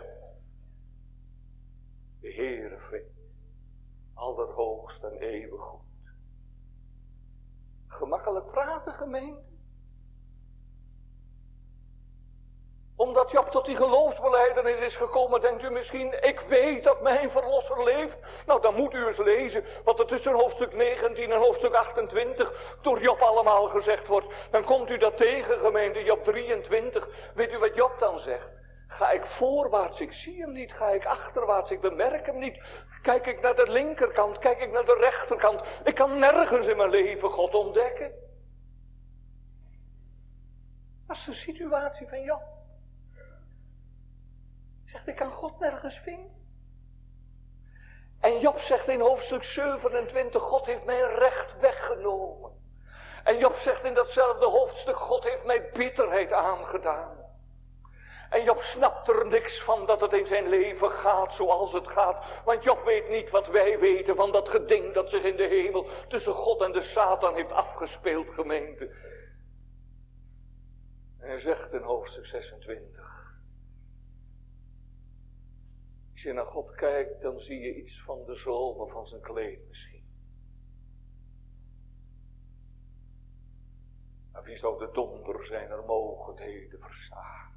De Heere vreest. Allerhoogst en eeuwig goed. Gemakkelijk praten, gemeente. Omdat Job tot die geloofsbelijdenis is gekomen, denkt u misschien, ik weet dat mijn verlosser leeft. Nou, dan moet u eens lezen wat er tussen hoofdstuk 19 en hoofdstuk 28 door Job allemaal gezegd wordt. Dan komt u dat tegen, gemeente, Job 23. Weet u wat Job dan zegt? Ga ik voorwaarts, ik zie hem niet. Ga ik achterwaarts, ik bemerk hem niet. Kijk ik naar de linkerkant, kijk ik naar de rechterkant. Ik kan nergens in mijn leven God ontdekken. Dat is de situatie van Job. Zegt, ik kan God nergens vinden. En Job zegt in hoofdstuk 27, God heeft mijn recht weggenomen. En Job zegt in datzelfde hoofdstuk, God heeft mij bitterheid aangedaan. En Job snapt er niks van dat het in zijn leven gaat zoals het gaat. Want Job weet niet wat wij weten van dat geding dat zich in de hemel tussen God en de Satan heeft afgespeeld, gemeente. En hij zegt in hoofdstuk 26. Als je naar God kijkt, dan zie je iets van de zolen van zijn kleed misschien. Maar wie zou de donder zijner mogendheden verstaan?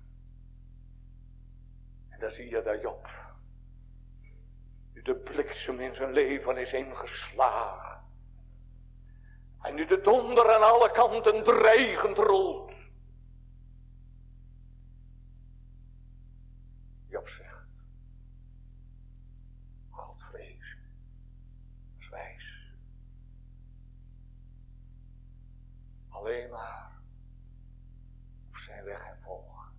En daar zie je dat Job, nu de bliksem in zijn leven is ingeslagen. En nu de donder aan alle kanten dreigend rolt. Job zegt. Alleen maar op zijn weg en volgen.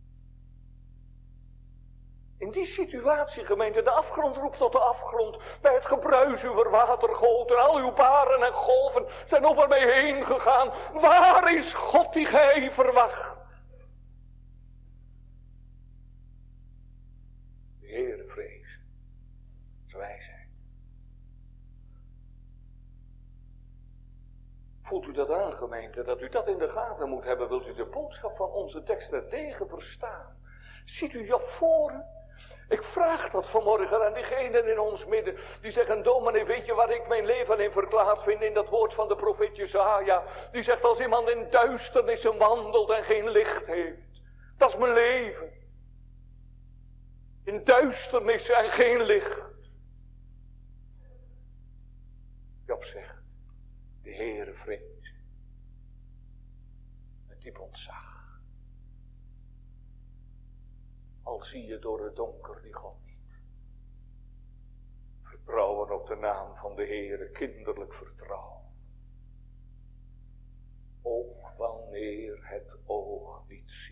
In die situatie, gemeente, de afgrond roept tot de afgrond. Bij het gebruis uw watergoten, al uw baren en golven zijn over mij heen gegaan. Waar is God die gij verwacht? De Heere vrees, als wij zijn. Voelt u dat aan, gemeente, dat u dat in de gaten moet hebben? Wilt u de boodschap van onze tekst terdege verstaan? Ziet u Job voor u? Ik vraag dat vanmorgen aan diegenen in ons midden die zeggen, dominee, weet je waar ik mijn leven in verklaard vind? In dat woord van de profeet Jesaja. Die zegt, als iemand in duisternissen wandelt en geen licht heeft. Dat is mijn leven. In duisternissen en geen licht. Job zegt, de Heere vrees. Met diep ontzag. Al zie je door het donker die God niet. Vertrouwen op de naam van de Heere, kinderlijk vertrouwen. Ook wanneer het oog niet ziet.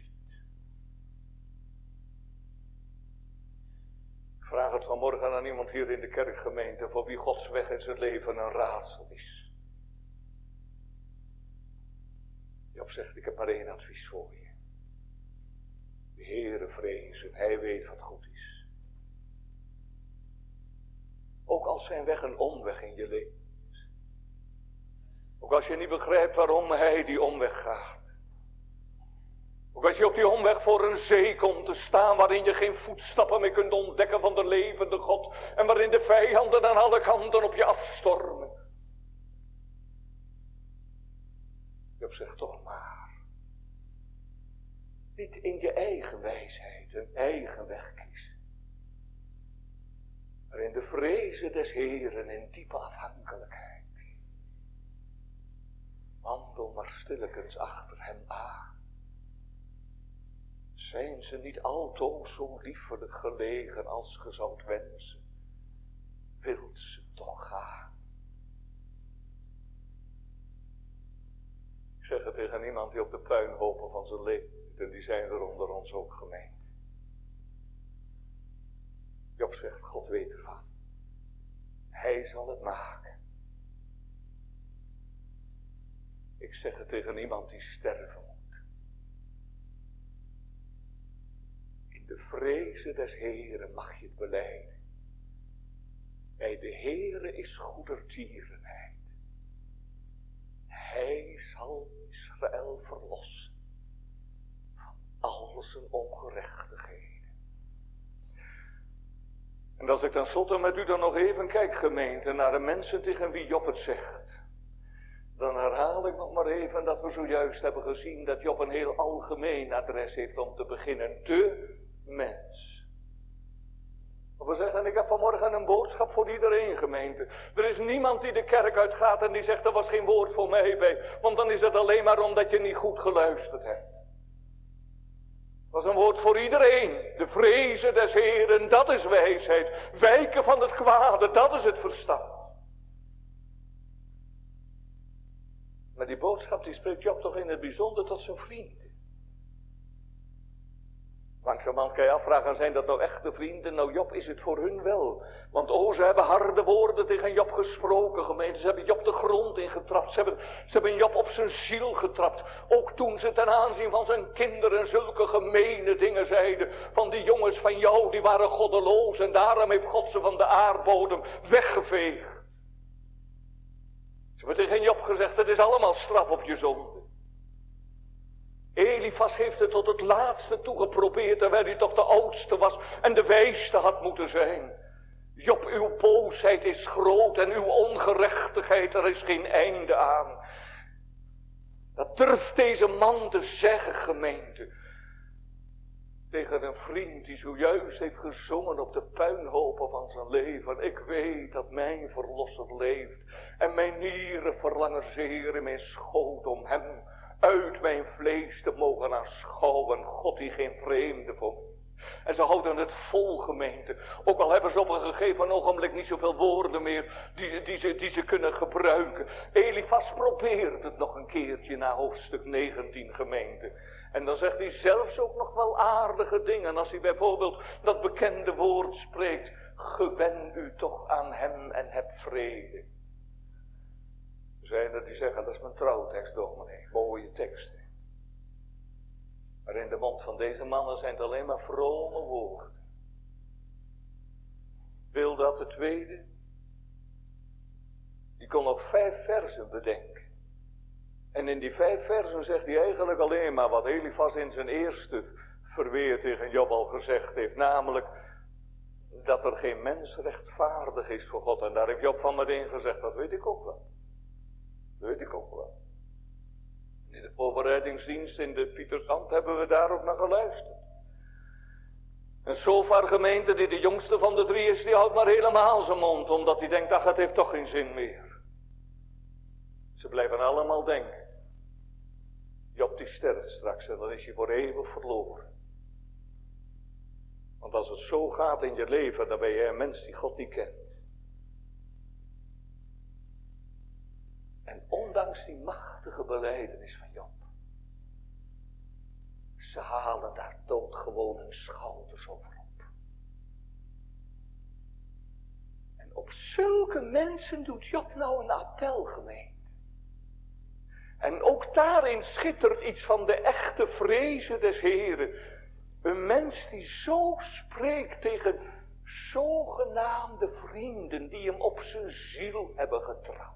Ik vraag het vanmorgen aan iemand hier in de kerkgemeente, voor wie Gods weg in zijn leven een raadsel is. Job zegt, ik heb maar één advies voor je. De Heere vrezen, hij weet wat goed is. Ook als zijn weg een omweg in je leven is. Ook als je niet begrijpt waarom hij die omweg gaat. Ook als je op die omweg voor een zee komt te staan waarin je geen voetstappen meer kunt ontdekken van de levende God. En waarin de vijanden aan alle kanten op je afstormen. Job zegt toch maar. Niet in je eigen wijsheid, een eigen weg kiezen. Maar in de vrezen des Heeren in diepe afhankelijkheid. Wandel maar stillekens achter hem aan. Zijn ze niet altoos zo liefelijk gelegen als ge zoudt wensen, wilt ze toch gaan. Ik zeg het tegen iemand die op de puinhopen van zijn leven zit, en die zijn er onder ons ook, gemeente. Job zegt, God weet ervan. Hij zal het maken. Ik zeg het tegen iemand die sterven moet. In de vrezen des Heeren mag je het belijden. Bij de Heere is goedertierenheid. Hij zal Israël verlossen van al zijn ongerechtigheden. En als ik ten slotte met u dan nog even kijk, gemeente, naar de mensen tegen wie Job het zegt. Dan herhaal ik nog maar even dat we zojuist hebben gezien dat Job een heel algemeen adres heeft om te beginnen. De mens. We zeggen, ik heb vanmorgen een boodschap voor iedereen, gemeente. Er is niemand die de kerk uitgaat en die zegt, er was geen woord voor mij bij. Want dan is het alleen maar omdat je niet goed geluisterd hebt. Dat is een woord voor iedereen. De vrezen des Heeren, dat is wijsheid. Wijken van het kwade, dat is het verstand. Maar die boodschap die spreekt Job toch in het bijzonder tot zijn vrienden. Langzamerhand kan je afvragen, zijn dat nou echte vrienden? Nou, Job is het voor hun wel. Want ze hebben harde woorden tegen Job gesproken, gemeente. Ze hebben Job de grond ingetrapt. Ze hebben Job op zijn ziel getrapt. Ook toen ze ten aanzien van zijn kinderen zulke gemene dingen zeiden. Van die jongens van jou, die waren goddeloos. En daarom heeft God ze van de aardbodem weggeveegd. Ze hebben tegen Job gezegd, het is allemaal straf op je zonde. Elifas heeft het tot het laatste toe geprobeerd, terwijl hij toch de oudste was en de wijste had moeten zijn. Job, uw boosheid is groot en uw ongerechtigheid, er is geen einde aan. Dat durft deze man te zeggen, gemeente. Tegen een vriend die zojuist heeft gezongen op de puinhopen van zijn leven. Ik weet dat mijn verlosser leeft en mijn nieren verlangen zeer in mijn schoot om hem uit mijn vlees te mogen aanschouwen. God die geen vreemde vond. En ze houden het vol, gemeente. Ook al hebben ze op een gegeven ogenblik niet zoveel woorden meer die ze kunnen gebruiken. Elifas probeert het nog een keertje na hoofdstuk 19, gemeente. En dan zegt hij zelfs ook nog wel aardige dingen. Als hij bijvoorbeeld dat bekende woord spreekt. Gewen u toch aan hem en heb vrede. Er zijn er die zeggen, dat is mijn trouwtekst, dominee. Mooie teksten. Maar in de mond van deze mannen zijn het alleen maar vrome woorden. Wil dat de tweede? Die kon nog 5 versen bedenken. En in die 5 versen zegt hij eigenlijk alleen maar wat Elifas in zijn eerste verweer tegen Job al gezegd heeft. Namelijk dat er geen mens rechtvaardig is voor God. En daar heeft Job van meteen gezegd, dat weet ik ook wel. Dat weet ik ook wel. In de voorbereidingsdienst in de Pietersand hebben we daar ook naar geluisterd. En Sofar gemeente, die de jongste van de 3 is, die houdt maar helemaal zijn mond. Omdat hij denkt, ach, het heeft toch geen zin meer. Ze blijven allemaal denken. Job die sterft straks en dan is hij voor eeuwig verloren. Want als het zo gaat in je leven, dan ben je een mens die God niet kent. En ondanks die machtige belijdenis van Job, ze halen daar doodgewoon hun schouders over op. En op zulke mensen doet Job nou een appel, gemeente. En ook daarin schittert iets van de echte vrezen des Heren. Een mens die zo spreekt tegen zogenaamde vrienden die hem op zijn ziel hebben getrapt.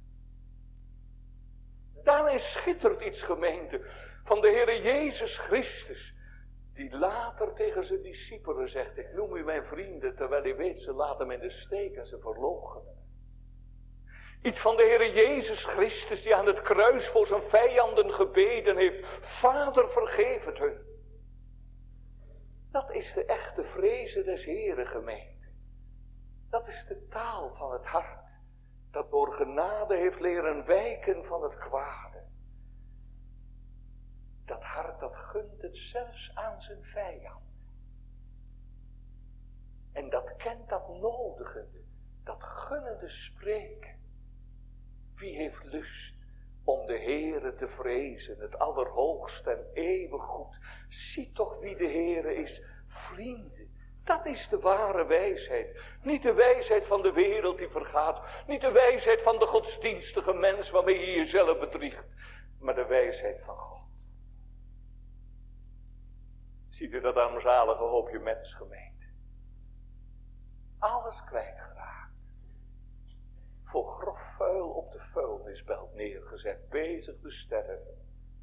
Daarin schittert iets, gemeente, van de Heere Jezus Christus, die later tegen zijn discipelen zegt, ik noem u mijn vrienden, terwijl hij weet, ze laten hem in de steek en ze verloochenen. Iets van de Heere Jezus Christus, die aan het kruis voor zijn vijanden gebeden heeft, Vader, vergeef het hun. Dat is de echte vrezen des Heeren, gemeente. Dat is de taal van het hart. Dat door genade heeft leren wijken van het kwade. Dat hart dat gunt het zelfs aan zijn vijand. En dat kent dat nodigende, dat gunnende spreken. Wie heeft lust om de Heere te vrezen, het allerhoogste en eeuwig goed. Zie toch wie de Heere is, vrienden. Dat is de ware wijsheid. Niet de wijsheid van de wereld die vergaat. Niet de wijsheid van de godsdienstige mens waarmee je jezelf bedriegt. Maar de wijsheid van God. Ziet u dat armzalige hoopje mensgemeente? Alles kwijtgeraakt. Voor grof vuil op de vuilnisbelt neergezet. Bezig te sterven.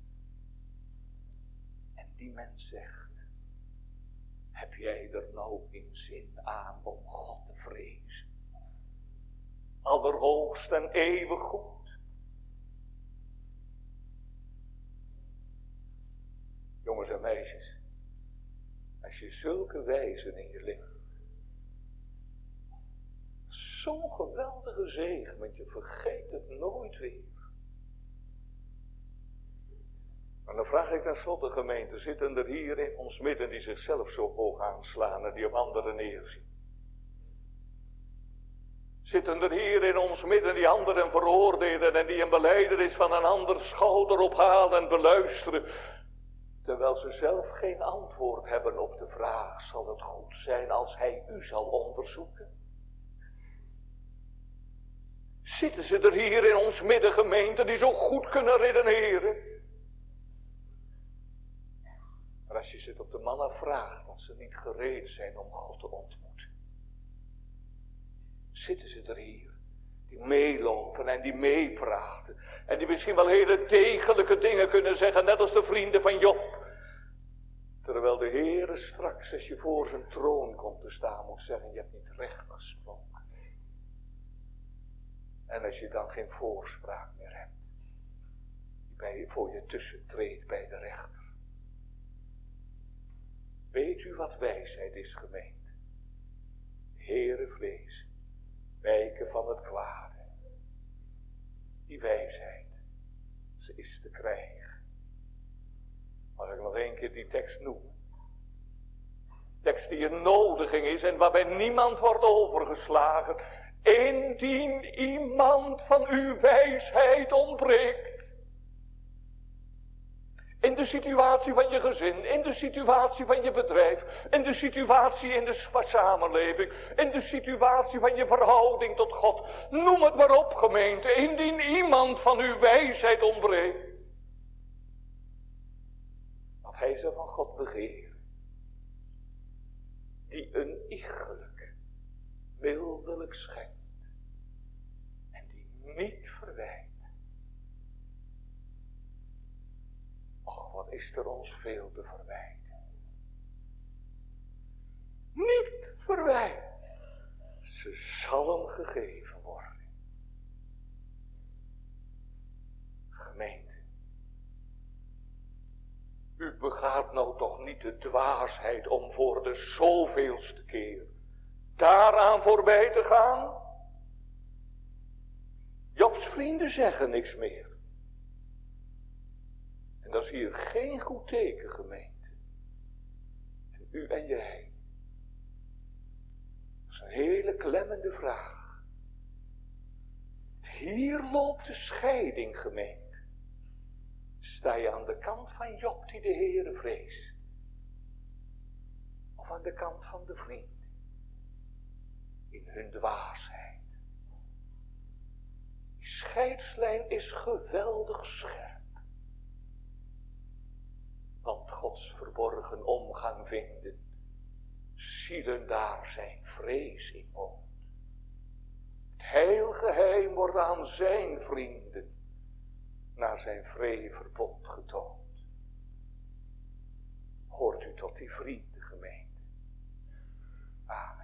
En die mens zegt. Heb jij er nou in zin aan om God te vrezen? Allerhoogst en eeuwig goed. jongens en meisjes. Als je zulke wijzen in je leven. Zo'n geweldige zegen, want je vergeet het nooit weer. En dan vraag ik tenslotte, gemeente, zitten er hier in ons midden die zichzelf zo hoog aanslaan en die op anderen neerzien? Zitten er hier in ons midden die anderen veroordelen en die een belijdenis van een ander schouder ophalen en beluisteren, terwijl ze zelf geen antwoord hebben op de vraag, zal het goed zijn als hij u zal onderzoeken? Zitten ze er hier in ons midden, gemeente, die zo goed kunnen redeneren? Maar als je ze op de mannen vraagt, dat ze niet gereed zijn om God te ontmoeten. Zitten ze er hier, die meelopen en die meepraten. En die misschien wel hele degelijke dingen kunnen zeggen, net als de vrienden van Job. Terwijl de Heere straks, als je voor zijn troon komt te staan, moet zeggen, je hebt niet recht gesproken. En als je dan geen voorspraak meer hebt, die voor je tussentreedt bij de rechter. Weet u wat wijsheid is, gemeente? Heere vrees, wijken van het kwade. Die wijsheid, ze is te krijgen. Mag ik nog één keer die tekst noemen? Tekst die een nodiging is en waarbij niemand wordt overgeslagen. Indien iemand van uw wijsheid ontbreekt. In de situatie van je gezin, in de situatie van je bedrijf, in de situatie in de samenleving, in de situatie van je verhouding tot God. Noem het maar op, gemeente, indien iemand van uw wijsheid ontbreekt. Want hij zou van God begeren. Die een iegelijk, mildelijk schenkt. En die niet verwijt. Och, wat is er ons veel te verwijten. Niet verwijt. Ze zal hem gegeven worden. Gemeente. U begaat nou toch niet de dwaasheid om voor de zoveelste keer daaraan voorbij te gaan? Jobs vrienden zeggen niks meer. En dat is hier geen goed teken, gemeente. En u en jij. Dat is een hele klemmende vraag. Hier loopt de scheiding, gemeente. Sta je aan de kant van Job die de Heere vreest? Of aan de kant van de vriend? In hun dwaasheid. Die scheidslijn is geweldig scherp. Want Gods verborgen omgang vinden, zielen daar zijn vrees in woont. Het heilgeheim wordt aan zijn vrienden naar zijn vrije verbond getoond. Hoort u tot die vrienden, gemeente? Amen.